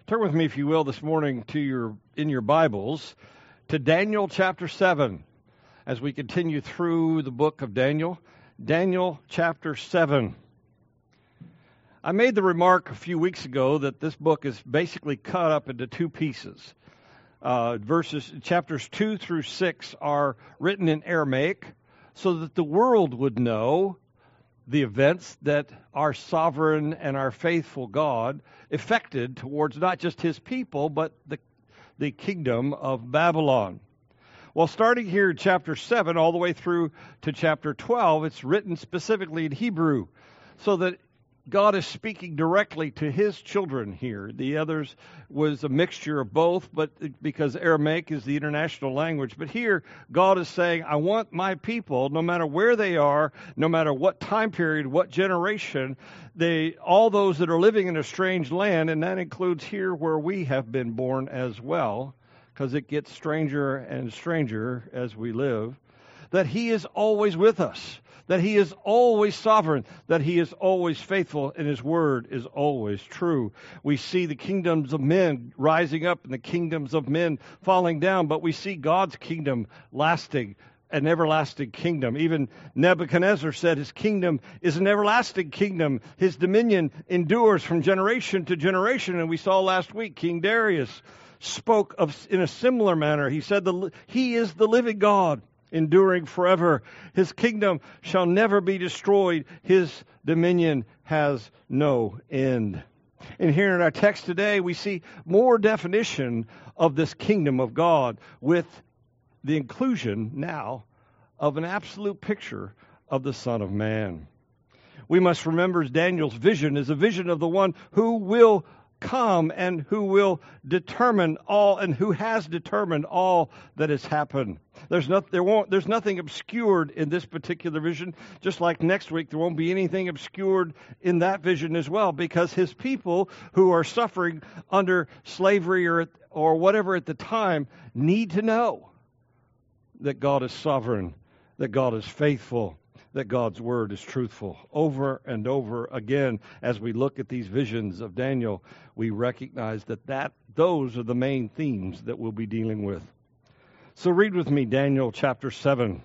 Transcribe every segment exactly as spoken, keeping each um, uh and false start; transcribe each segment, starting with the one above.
Turn with me, if you will, this morning to your in your Bibles to Daniel chapter seven as we continue through the book of Daniel. Daniel chapter seven. I made the remark a few weeks ago that this book is basically cut up into two pieces. Uh, verses chapters two through six are written in Aramaic so that the world would know the events that our sovereign and our faithful God effected towards not just his people, but the, the kingdom of Babylon. Well, starting here in chapter seven all the way through to chapter twelve, it's written specifically in Hebrew so that God is speaking directly to his children here. The others was a mixture of both, but because Aramaic is the international language. But here, God is saying, I want my people, no matter where they are, no matter what time period, what generation, they, all those that are living in a strange land, and that includes here where we have been born as well, because it gets stranger and stranger as we live, that he is always with us. That he is always sovereign, that he is always faithful, and his word is always true. We see the kingdoms of men rising up and the kingdoms of men falling down, but we see God's kingdom lasting, an everlasting kingdom. Even Nebuchadnezzar said his kingdom is an everlasting kingdom. His dominion endures from generation to generation, and we saw last week King Darius spoke of in a similar manner. He said the, he is the living God, enduring forever. His kingdom shall never be destroyed. His dominion has no end. And here in our text today, we see more definition of this kingdom of God with the inclusion now of an absolute picture of the Son of Man. We must remember Daniel's vision is a vision of the one who will come and who will determine all and who has determined all that has happened. There's not, there won't, there's nothing obscured in this particular vision. Just like next week, there won't be anything obscured in that vision as well, because his people who are suffering under slavery or or whatever at the time need to know that God is sovereign, that God is faithful, that God's word is truthful. Over and over again, as we look at these visions of Daniel, we recognize that, that those are the main themes that we'll be dealing with. So read with me Daniel chapter seven.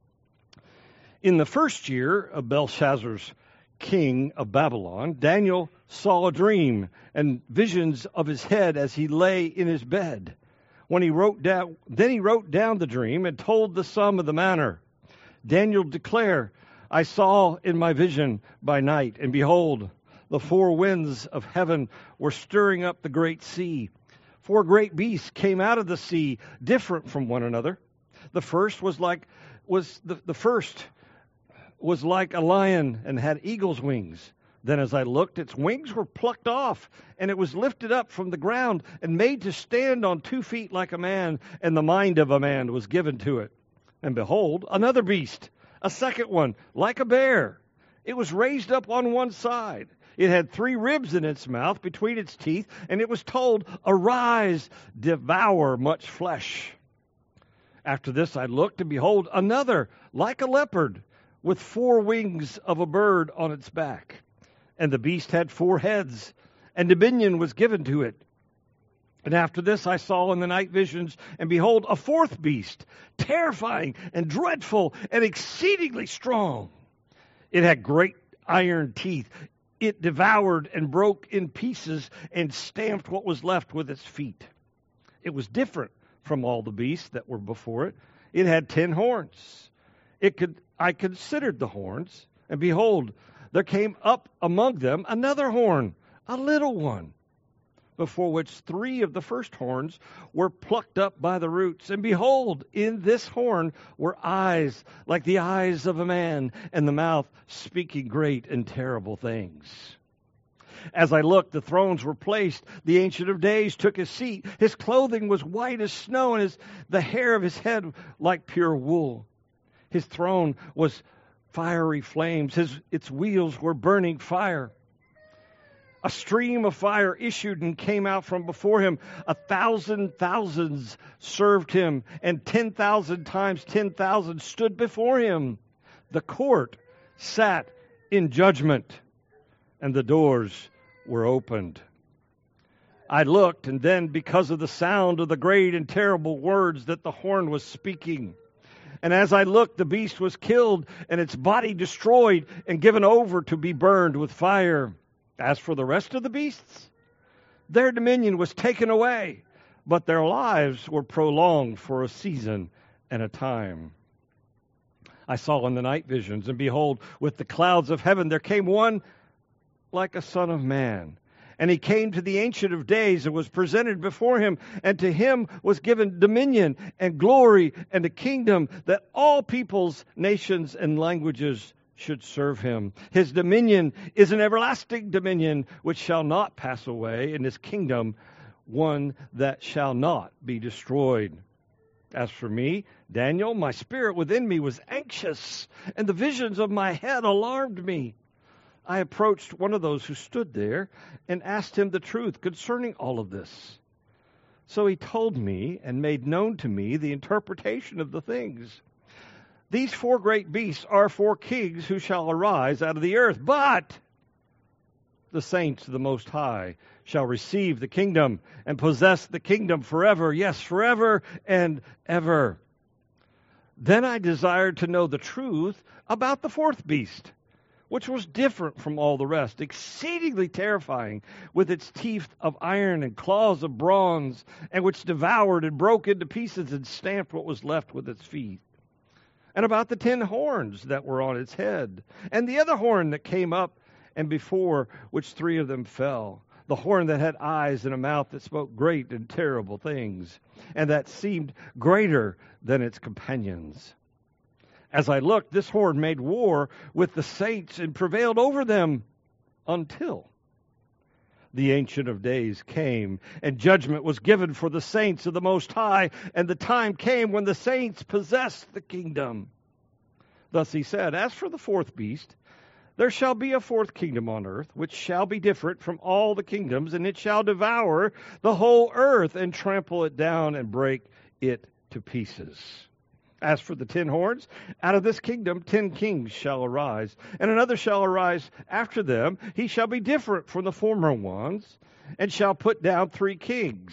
In the first year of Belshazzar's king of Babylon, Daniel saw a dream and visions of his head as he lay in his bed. When he wrote down, then he wrote down the dream and told the sum of the matter. Daniel declared, I saw in my vision by night, and behold, the four winds of heaven were stirring up the great sea. Four great beasts came out of the sea, different from one another. The first was like was the, the first was like a lion and had eagle's wings. Then as I looked, its wings were plucked off, and it was lifted up from the ground and made to stand on two feet like a man, and the mind of a man was given to it. And behold, another beast, a second one, like a bear. It was raised up on one side. It had three ribs in its mouth between its teeth, and it was told, arise, devour much flesh. After this I looked, and behold, another, like a leopard, with four wings of a bird on its back. And the beast had four heads, and dominion was given to it. And after this I saw in the night visions, and behold, a fourth beast, terrifying and dreadful and exceedingly strong. It had great iron teeth. It devoured and broke in pieces and stamped what was left with its feet. It was different from all the beasts that were before it. It had ten horns. It could. I considered the horns, and behold, there came up among them another horn, a little one, before which three of the first horns were plucked up by the roots. And behold, in this horn were eyes like the eyes of a man, and the mouth speaking great and terrible things. As I looked, the thrones were placed. The Ancient of Days took his seat. His clothing was white as snow, and his, the hair of his head like pure wool. His throne was fiery flames. His, its wheels were burning fire. A stream of fire issued and came out from before him. A thousand thousands served him, and ten thousand times ten thousand stood before him. The court sat in judgment, and the doors were opened. I looked, and then because of the sound of the great and terrible words that the horn was speaking, and as I looked, the beast was killed, and its body destroyed and given over to be burned with fire. As for the rest of the beasts, their dominion was taken away, but their lives were prolonged for a season and a time. I saw in the night visions, and behold, with the clouds of heaven there came one like a son of man. And he came to the Ancient of Days and was presented before him, and to him was given dominion and glory and a kingdom, that all peoples, nations, and languages should serve him. His dominion is an everlasting dominion which shall not pass away, and his kingdom one that shall not be destroyed. As for me, Daniel, my spirit within me was anxious, and the visions of my head alarmed me. I approached one of those who stood there and asked him the truth concerning all of this. So he told me and made known to me the interpretation of the things. These four great beasts are four kings who shall arise out of the earth, but the saints of the Most High shall receive the kingdom and possess the kingdom forever, yes, forever and ever. Then I desired to know the truth about the fourth beast, which was different from all the rest, exceedingly terrifying, with its teeth of iron and claws of bronze, and which devoured and broke into pieces and stamped what was left with its feet. And about the ten horns that were on its head, and the other horn that came up, and before which three of them fell, the horn that had eyes and a mouth that spoke great and terrible things, and that seemed greater than its companions. As I looked, this horn made war with the saints and prevailed over them until the Ancient of Days came, and judgment was given for the saints of the Most High, and the time came when the saints possessed the kingdom. Thus he said, as for the fourth beast, there shall be a fourth kingdom on earth, which shall be different from all the kingdoms, and it shall devour the whole earth and trample it down and break it to pieces. As for the ten horns, out of this kingdom ten kings shall arise, and another shall arise after them. He shall be different from the former ones, and shall put down three kings.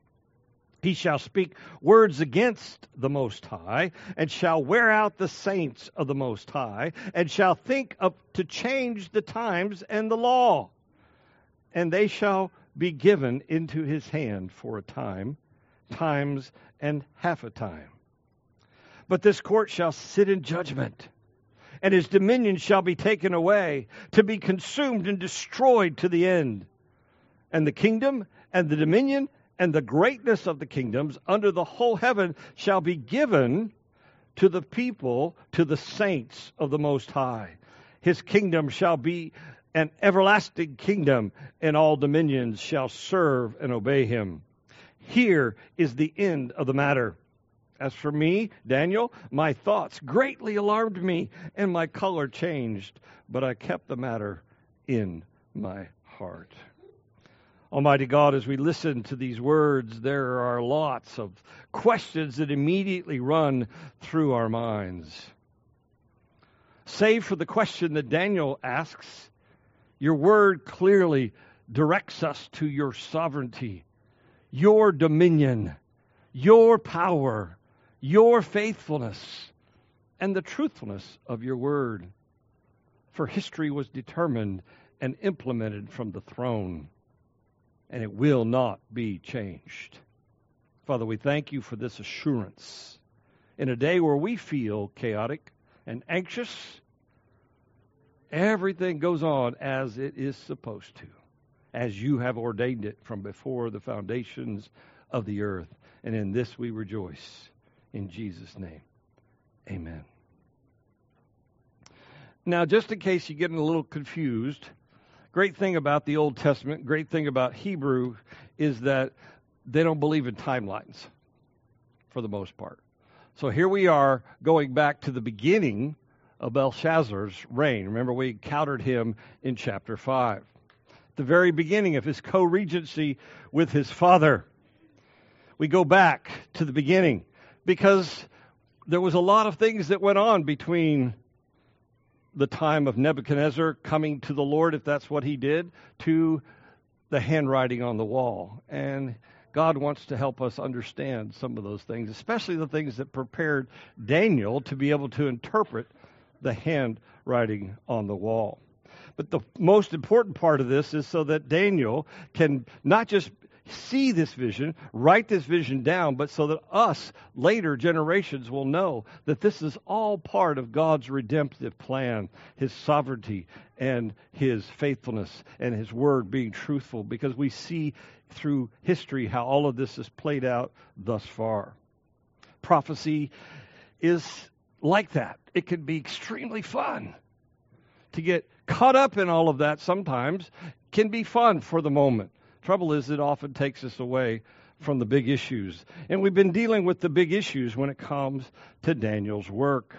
He shall speak words against the Most High, and shall wear out the saints of the Most High, and shall think of to change the times and the law. And they shall be given into his hand for a time, times and half a time. But this court shall sit in judgment, and his dominion shall be taken away, to be consumed and destroyed to the end. And the kingdom and the dominion and the greatness of the kingdoms under the whole heaven shall be given to the people, to the saints of the Most High. His kingdom shall be an everlasting kingdom, and all dominions shall serve and obey him. Here is the end of the matter. As for me, Daniel, my thoughts greatly alarmed me, and my color changed, but I kept the matter in my heart. Almighty God, as we listen to these words, there are lots of questions that immediately run through our minds. Save for the question that Daniel asks, your word clearly directs us to your sovereignty, your dominion, your power, your faithfulness, and the truthfulness of your word. For history was determined and implemented from the throne, and it will not be changed. Father, we thank you for this assurance. In a day where we feel chaotic and anxious, everything goes on as it is supposed to, as you have ordained it from before the foundations of the earth. And in this we rejoice. In Jesus' name, amen. Now, just in case you're getting a little confused, great thing about the Old Testament, great thing about Hebrew, is that they don't believe in timelines for the most part. So here we are going back to the beginning of Belshazzar's reign. Remember, we encountered him in chapter five. The very beginning of his co-regency with his father. We go back to the beginning, because there was a lot of things that went on between the time of Nebuchadnezzar coming to the Lord, if that's what he did, to the handwriting on the wall. And God wants to help us understand some of those things, especially the things that prepared Daniel to be able to interpret the handwriting on the wall. But the most important part of this is so that Daniel can not just see this vision, write this vision down, but so that us, later generations, will know that this is all part of God's redemptive plan, His sovereignty and His faithfulness and His word being truthful, because we see through history how all of this is played out thus far. Prophecy is like that. It can be extremely fun. To get caught up in all of that sometimes can be fun for the moment. Trouble is, it often takes us away from the big issues. And we've been dealing with the big issues when it comes to Daniel's work.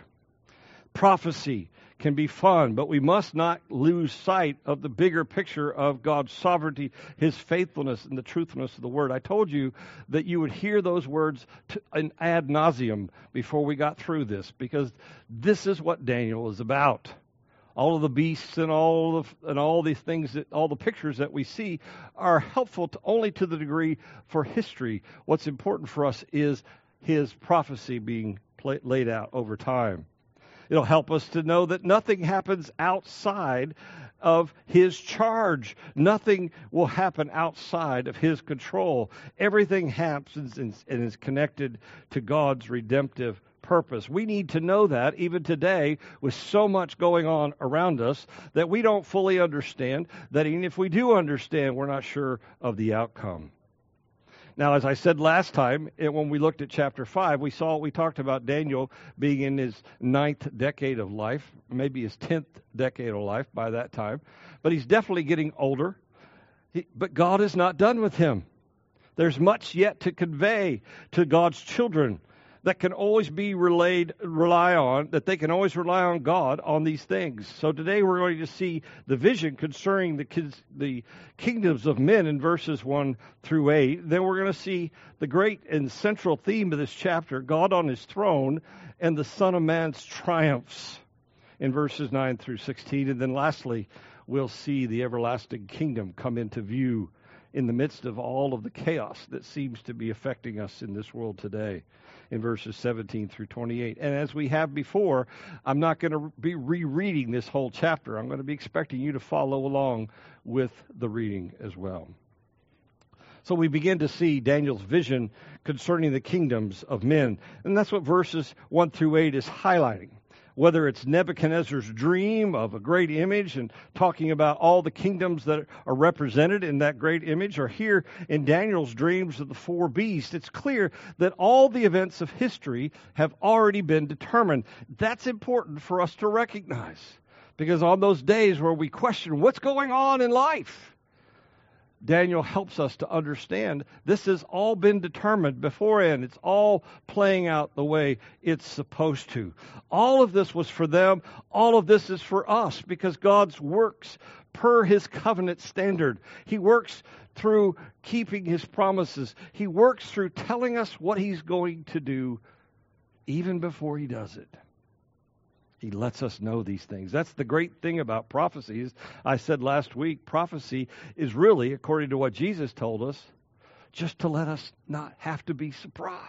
Prophecy can be fun, but we must not lose sight of the bigger picture of God's sovereignty, His faithfulness, and the truthfulness of the Word. I told you that you would hear those words to, an ad nauseum before we got through this, because this is what Daniel is about. All of the beasts and all of and all these things that all the pictures that we see are helpful to, only to the degree for history. What's important for us is His prophecy being play, laid out over time. It'll help us to know that nothing happens outside of His charge. Nothing will happen outside of His control. Everything happens and, and is connected to God's redemptive purpose. We need to know that even today, with so much going on around us that we don't fully understand, that even if we do understand, we're not sure of the outcome. Now, as I said last time, when we looked at chapter five, we saw, we talked about Daniel being in his ninth decade of life, maybe his tenth decade of life by that time, but he's definitely getting older. He, but God is not done with him. There's much yet to convey to God's children that can always be relayed, rely on, that they can always rely on God on these things. So today we're going to see the vision concerning the, kids, the kingdoms of men in verses one through eight. Then we're going to see the great and central theme of this chapter, God on His throne and the Son of Man's triumphs in verses nine through sixteen. And then lastly, we'll see the everlasting kingdom come into view in the midst of all of the chaos that seems to be affecting us in this world today, in verses seventeen through twenty-eight. And as we have before, I'm not going to be rereading this whole chapter. I'm going to be expecting you to follow along with the reading as well. So we begin to see Daniel's vision concerning the kingdoms of men. And that's what verses one through eight is highlighting. Whether it's Nebuchadnezzar's dream of a great image and talking about all the kingdoms that are represented in that great image, or here in Daniel's dreams of the four beasts, it's clear that all the events of history have already been determined. That's important for us to recognize, because on those days where we question what's going on in life, Daniel helps us to understand this has all been determined beforehand. It's all playing out the way it's supposed to. All of this was for them. All of this is for us, because God's works per His covenant standard. He works through keeping His promises. He works through telling us what He's going to do even before He does it. He lets us know these things. That's the great thing about prophecies. I said last week, prophecy is really, according to what Jesus told us, just to let us not have to be surprised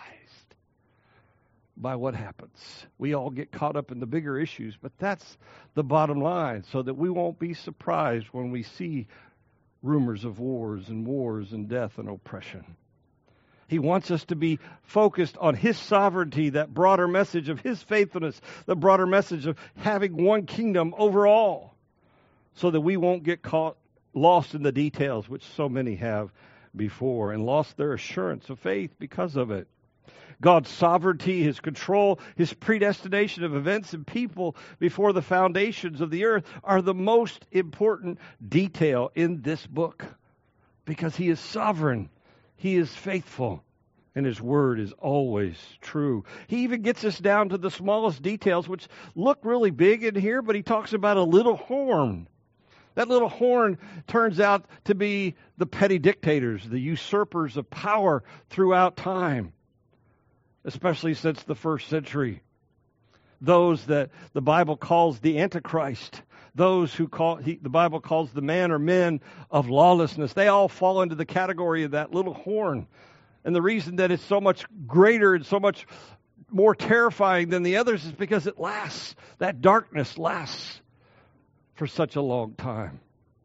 by what happens. We all get caught up in the bigger issues, but that's the bottom line, so that we won't be surprised when we see rumors of wars and wars and death and oppression. He wants us to be focused on His sovereignty, that broader message of His faithfulness, the broader message of having one kingdom over all, so that we won't get caught lost in the details, which so many have before, and lost their assurance of faith because of it. God's sovereignty, His control, His predestination of events and people before the foundations of the earth are the most important detail in this book, because He is sovereign. He is faithful, and His word is always true. He even gets us down to the smallest details, which look really big in here, but He talks about a little horn. That little horn turns out to be the petty dictators, the usurpers of power throughout time, especially since the first century. Those that the Bible calls the Antichrist, those who call, he, the Bible calls the man or men of lawlessness. They all fall into the category of that little horn. And the reason that it's so much greater and so much more terrifying than the others is because it lasts. That darkness lasts for such a long time.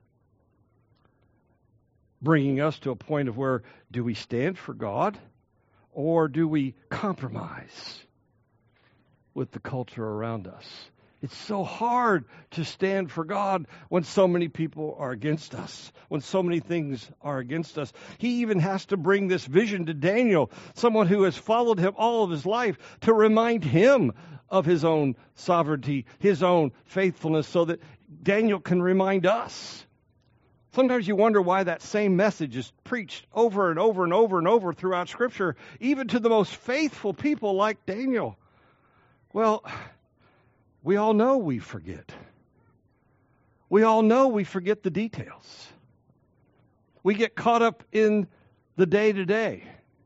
Bringing us to a point of where, do we stand for God or do we compromise with the culture around us? It's so hard to stand for God when so many people are against us, when so many things are against us. He even has to bring this vision to Daniel, someone who has followed him all of his life, to remind him of his own sovereignty, his own faithfulness, so that Daniel can remind us. Sometimes you wonder why that same message is preached over and over and over and over throughout Scripture, even to the most faithful people like Daniel. Well, we all know we forget. We all know we forget the details. We get caught up in the day-to-day.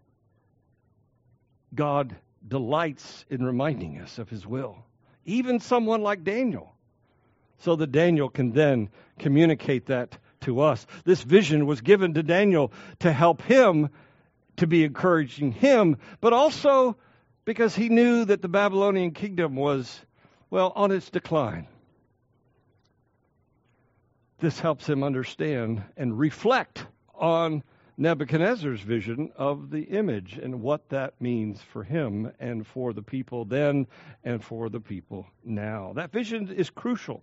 God delights in reminding us of His will, even someone like Daniel, so that Daniel can then communicate that to us. This vision was given to Daniel to help him, to be encouraging him, but also because he knew that the Babylonian kingdom was, well, on its decline. This helps him understand and reflect on Nebuchadnezzar's vision of the image and what that means for him and for the people then and for the people now. That vision is crucial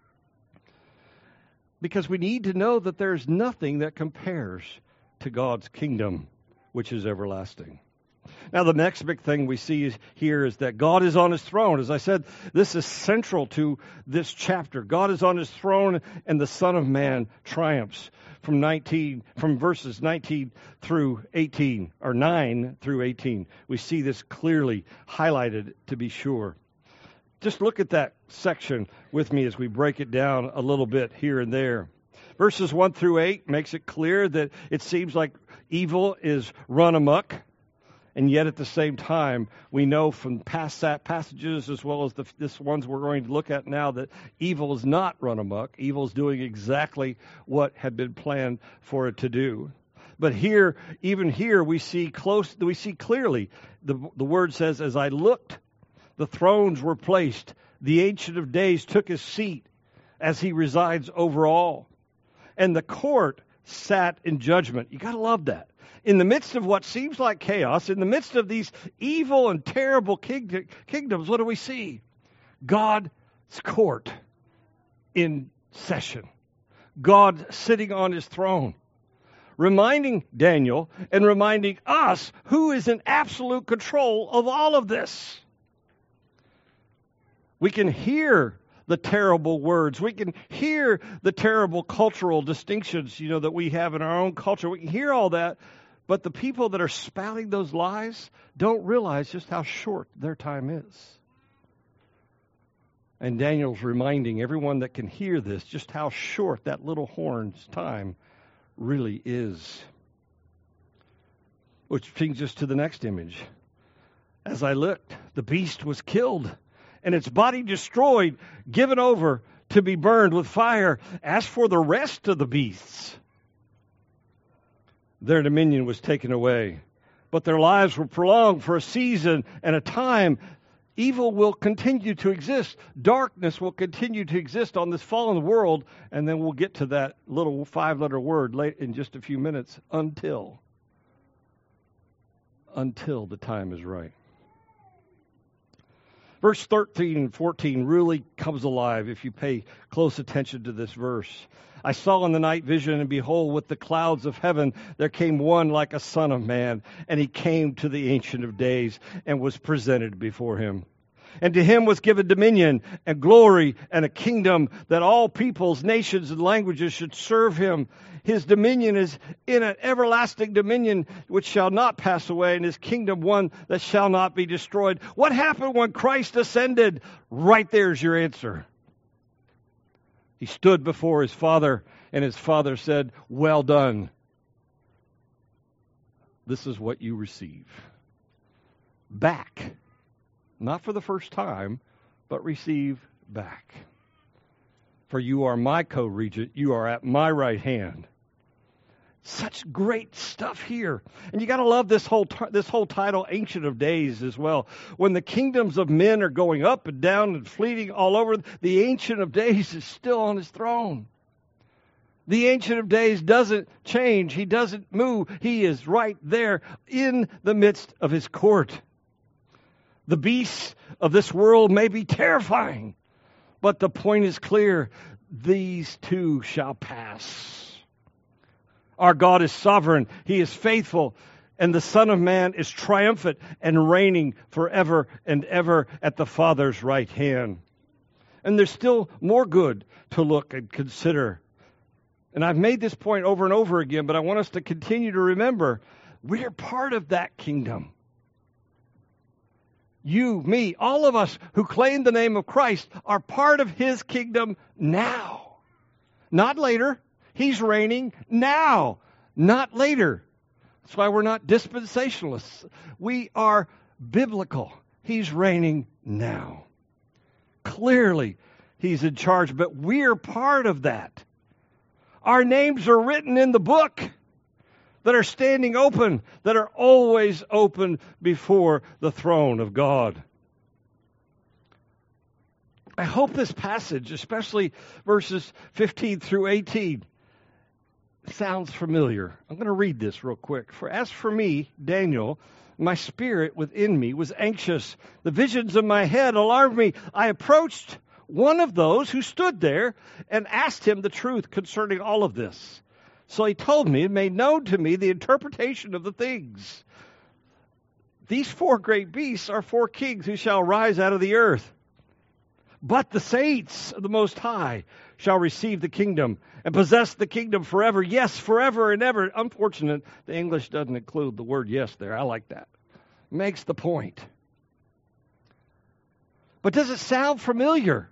because we need to know that there's nothing that compares to God's kingdom, which is everlasting. Now, the next big thing we see here is that God is on His throne. As I said, this is central to this chapter. God is on His throne, and the Son of Man triumphs. From nineteen, from verses nineteen through eighteen, or nine through eighteen, we see this clearly highlighted, to be sure. Just look at that section with me as we break it down a little bit here and there. Verses one through eight makes it clear that it seems like evil is run amok. And yet at the same time, we know from past passages as well as the, this ones we're going to look at now that evil is not run amok. Evil is doing exactly what had been planned for it to do. But here, even here, we see close. We see clearly. The, the word says, "As I looked, the thrones were placed. The Ancient of Days took his seat as he resides over all. And the court sat in judgment." You got to love that. In the midst of what seems like chaos, in the midst of these evil and terrible king- kingdoms, what do we see? God's court in session. God sitting on His throne, reminding Daniel and reminding us who is in absolute control of all of this. We can hear the terrible words. We can hear the terrible cultural distinctions, you know, that we have in our own culture. We can hear all that. But the people that are spouting those lies don't realize just how short their time is. And Daniel's reminding everyone that can hear this just how short that little horn's time really is. Which brings us to the next image. As I looked, the beast was killed, and its body destroyed, given over to be burned with fire. As for the rest of the beasts, their dominion was taken away, but their lives were prolonged for a season and a time. Evil will continue to exist. Darkness will continue to exist on this fallen world, and then we'll get to that little five-letter word late in just a few minutes, until. Until the time is right. Verse thirteen and fourteen really comes alive if you pay close attention to this verse. I saw in the night vision, and behold, with the clouds of heaven, there came one like a son of man, and he came to the Ancient of Days and was presented before him. And to him was given dominion and glory and a kingdom that all peoples, nations, and languages should serve him. His dominion is in an everlasting dominion which shall not pass away, and his kingdom one that shall not be destroyed. What happened when Christ ascended? Right there's your answer. He stood before his Father, and his Father said, "Well done. This is what you receive." Back. Not for the first time, but receive back. For you are my co-regent. You are at my right hand. Such great stuff here. And you got to love this whole t- this whole title, Ancient of Days, as well. When the kingdoms of men are going up and down and fleeting all over, the Ancient of Days is still on his throne. The Ancient of Days doesn't change. He doesn't move. He is right there in the midst of his court. The beasts of this world may be terrifying, but the point is clear. These too shall pass. Our God is sovereign. He is faithful. And the Son of Man is triumphant and reigning forever and ever at the Father's right hand. And there's still more good to look and consider. And I've made this point over and over again, but I want us to continue to remember we're part of that kingdom. You, me, all of us who claim the name of Christ are part of his kingdom now. Not later. He's reigning now, not later. That's why we're not dispensationalists. We are biblical. He's reigning now. Clearly, he's in charge, but we're part of that. Our names are written in the book that are standing open, that are always open before the throne of God. I hope this passage, especially verses fifteen through eighteen, sounds familiar. I'm going to read this real quick. For as for me, Daniel, my spirit within me was anxious. The visions of my head alarmed me. I approached one of those who stood there and asked him the truth concerning all of this. So he told me and made known to me the interpretation of the things. These four great beasts are four kings who shall rise out of the earth. But the saints of the Most High shall receive the kingdom and possess the kingdom forever. Yes, forever and ever. Unfortunate, the English doesn't include the word yes there. I like that. Makes the point. But does it sound familiar?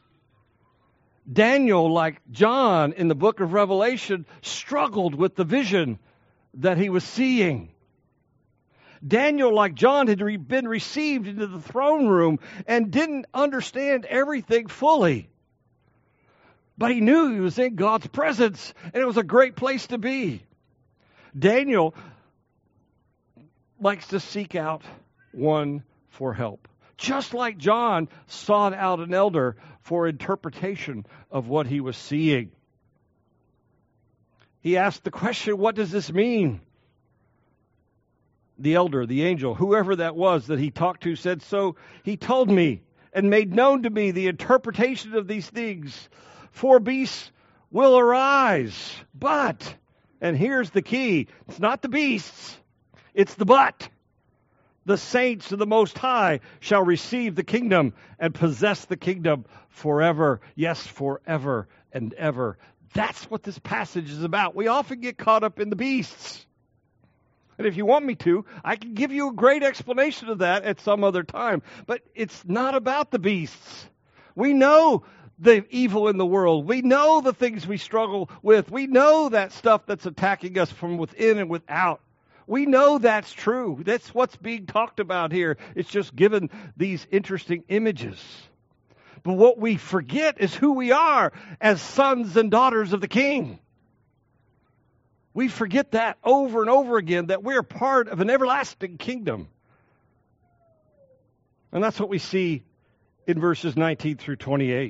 Daniel, like John in the book of Revelation, struggled with the vision that he was seeing. Daniel, like John, had re- been received into the throne room and didn't understand everything fully. But he knew he was in God's presence, and it was a great place to be. Daniel likes to seek out one for help, just like John sought out an elder for interpretation of what he was seeing. He asked the question, what does this mean? The elder, the angel, whoever that was that he talked to said, so he told me and made known to me the interpretation of these things. Four beasts will arise, but, and here's the key, it's not the beasts, it's the but. The saints of the Most High shall receive the kingdom and possess the kingdom forever. Yes, forever and ever. That's what this passage is about. We often get caught up in the beasts. And if you want me to, I can give you a great explanation of that at some other time. But it's not about the beasts. We know the evil in the world. We know the things we struggle with. We know that stuff that's attacking us from within and without. We know that's true. That's what's being talked about here. It's just given these interesting images. But what we forget is who we are as sons and daughters of the King. We forget that over and over again, that we're part of an everlasting kingdom. And that's what we see in verses nineteen through twenty-eight.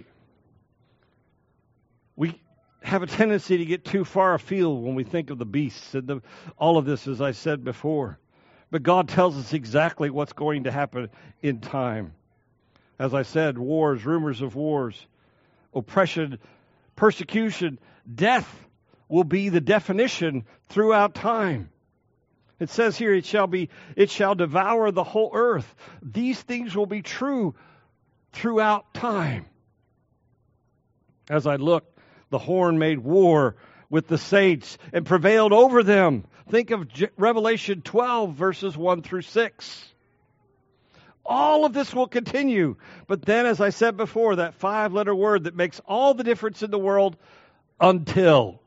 We have a tendency to get too far afield when we think of the beasts and the, all of this, as I said before. But God tells us exactly what's going to happen in time. As I said, wars, rumors of wars, oppression, persecution, death will be the definition throughout time. It says here, it shall be, it shall devour the whole earth. These things will be true throughout time. As I looked, the horn made war with the saints and prevailed over them. Think of Revelation twelve, verses one through six. All of this will continue. But then, as I said before, that five-letter word that makes all the difference in the world, until.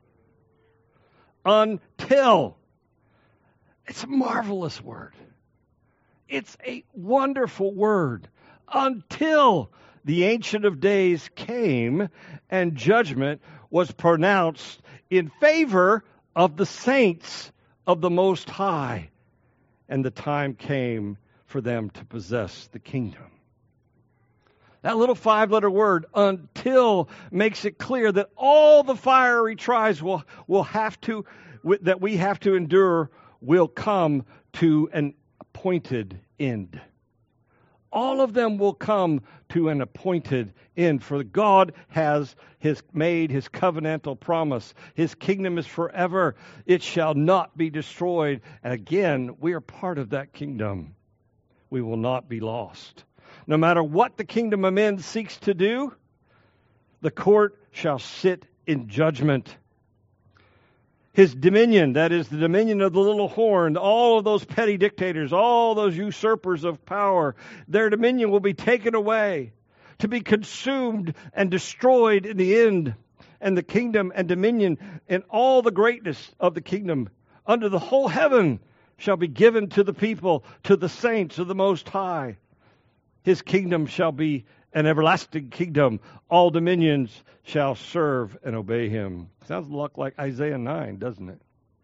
Until. It's a marvelous word. It's a wonderful word. until the Ancient of Days came and judgment was pronounced in favor of the saints of the Most High, and the time came for them to possess the kingdom. That little five-letter word, until, makes it clear that all the fiery trials will, will have to, that we have to endure will come to an appointed end. All of them will come to an appointed end, for God has his made his covenantal promise. His kingdom is forever. It shall not be destroyed. And again, we are part of that kingdom. We will not be lost. No matter what the kingdom of men seeks to do, the court shall sit in judgment. His dominion, that is the dominion of the little horn, all of those petty dictators, all those usurpers of power, their dominion will be taken away, to be consumed and destroyed in the end. And the kingdom and dominion and all the greatness of the kingdom under the whole heaven shall be given to the people, to the saints of the Most High. His kingdom shall be an everlasting kingdom. All dominions shall serve and obey him. Sounds a lot like Isaiah nine, doesn't it?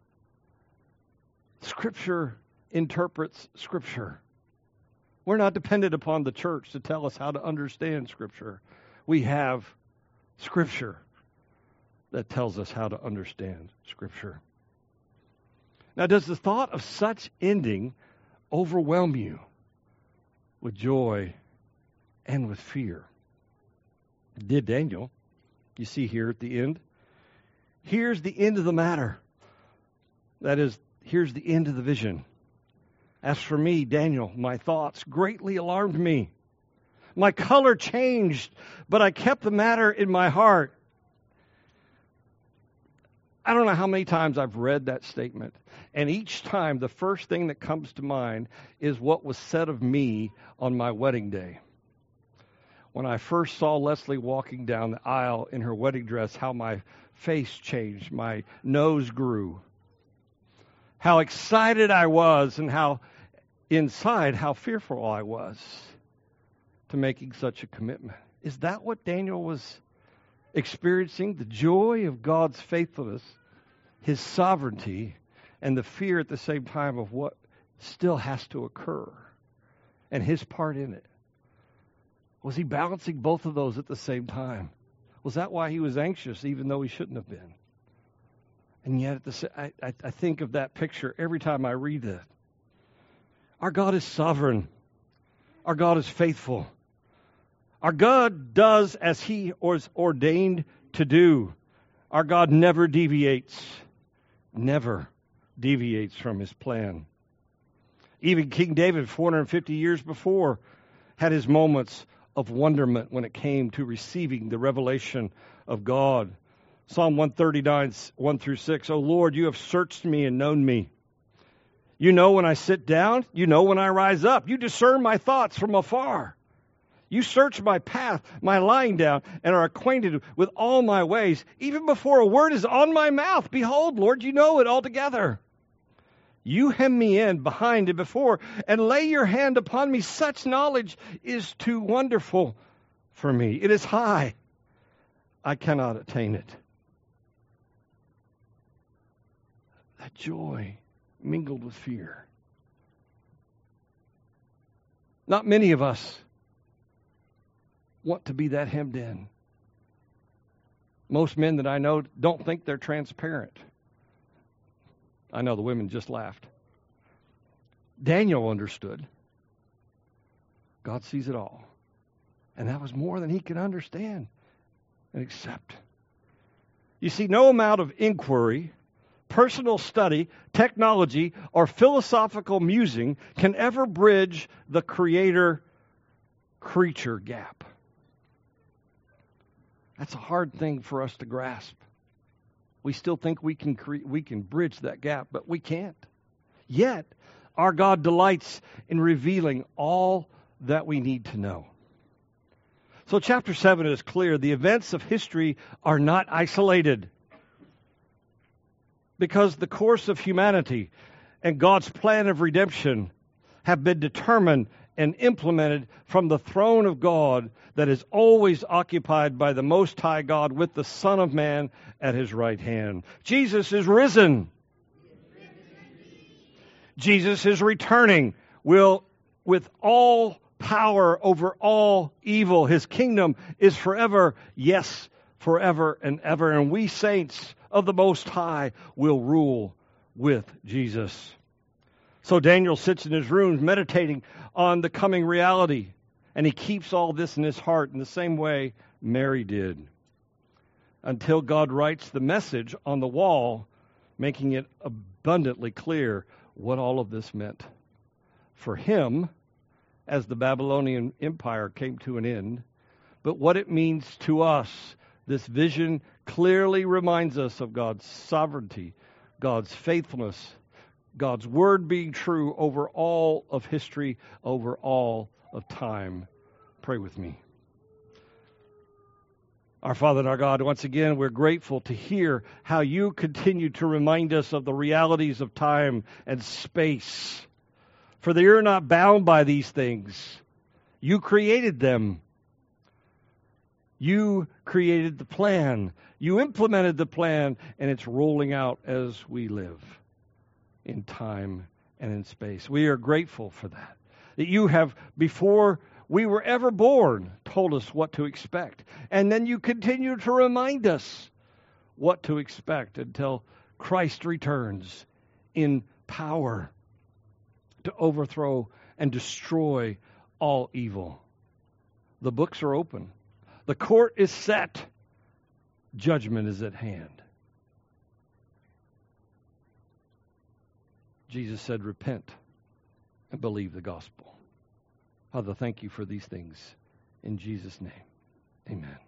Scripture interprets Scripture. We're not dependent upon the church to tell us how to understand Scripture. We have Scripture that tells us how to understand Scripture. Now, does the thought of such ending overwhelm you with joy and with fear? It did Daniel. You see here at the end. Here's the end of the matter. That is, here's the end of the vision. As for me, Daniel, my thoughts greatly alarmed me. My color changed, but I kept the matter in my heart. I don't know how many times I've read that statement, and each time the first thing that comes to mind is what was said of me on my wedding day. When I first saw Leslie walking down the aisle in her wedding dress, how my face changed, my nose grew, how excited I was, and how inside, how fearful I was to making such a commitment. Is that what Daniel was experiencing? The joy of God's faithfulness, his sovereignty, and the fear at the same time of what still has to occur and his part in it. Was he balancing both of those at the same time? Was that why he was anxious, even though he shouldn't have been? And yet, at the, I, I, I think of that picture every time I read it. Our God is sovereign. Our God is faithful. Our God does as he was ordained to do. Our God never deviates, never deviates from his plan. Even King David, four hundred fifty years before, had his moments of wonderment when it came to receiving the revelation of God. Psalm one thirty-nine, one through six, O Lord, you have searched me and known me. You know when I sit down, you know when I rise up. You discern my thoughts from afar. You search my path, my lying down, and are acquainted with all my ways. Even before a word is on my mouth, behold, Lord, you know it altogether. You hem me in behind and before, and lay your hand upon me. Such knowledge is too wonderful for me. It is high. I cannot attain it. That joy mingled with fear. Not many of us want to be that hemmed in. Most men that I know don't think they're transparent. I know the women just laughed. Daniel understood. God sees it all. And that was more than he could understand and accept. You see, no amount of inquiry, personal study, technology, or philosophical musing can ever bridge the creator-creature gap. That's a hard thing for us to grasp. We still think we can cre- we can bridge that gap, but we can't. Yet, our God delights in revealing all that we need to know. So chapter seven is clear. The events of history are not isolated, because the course of humanity and God's plan of redemption have been determined and implemented from the throne of God that is always occupied by the Most High God with the Son of Man at his right hand. Jesus is risen. Jesus is returning, will with all power over all evil. His kingdom is forever, yes, forever and ever. And we saints of the Most High will rule with Jesus. So Daniel sits in his room meditating on the coming reality, and he keeps all this in his heart in the same way Mary did, until God writes the message on the wall, making it abundantly clear what all of this meant for him as the Babylonian Empire came to an end, but what it means to us. This vision clearly reminds us of God's sovereignty, God's faithfulness, God's word being true over all of history, over all of time. Pray with me. Our Father and our God, once again, we're grateful to hear how you continue to remind us of the realities of time and space. For they are not bound by these things. You created them. You created the plan. You implemented the plan, and it's rolling out as we live in time and in space. We are grateful for that. That you have, before we were ever born, told us what to expect. And then you continue to remind us what to expect until Christ returns in power to overthrow and destroy all evil. The books are open. The court is set. Judgment is at hand. Jesus said, repent and believe the gospel. Father, thank you for these things. In Jesus' name, amen.